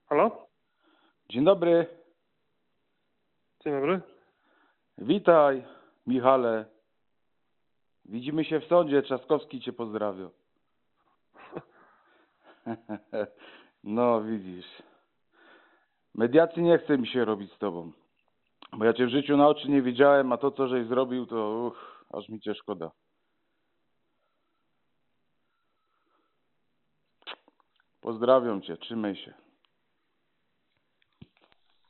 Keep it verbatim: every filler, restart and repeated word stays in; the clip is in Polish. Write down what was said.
Halo? Dzień dobry. Dzień dobry. Witaj, Michale. Widzimy się w sądzie. Trzaskowski cię pozdrawia. No, widzisz. Mediacji nie chce mi się robić z tobą. Bo ja cię w życiu na oczy nie widziałem, a to, co żeś zrobił, to uch, aż mi cię szkoda. Pozdrawiam cię. Trzymaj się.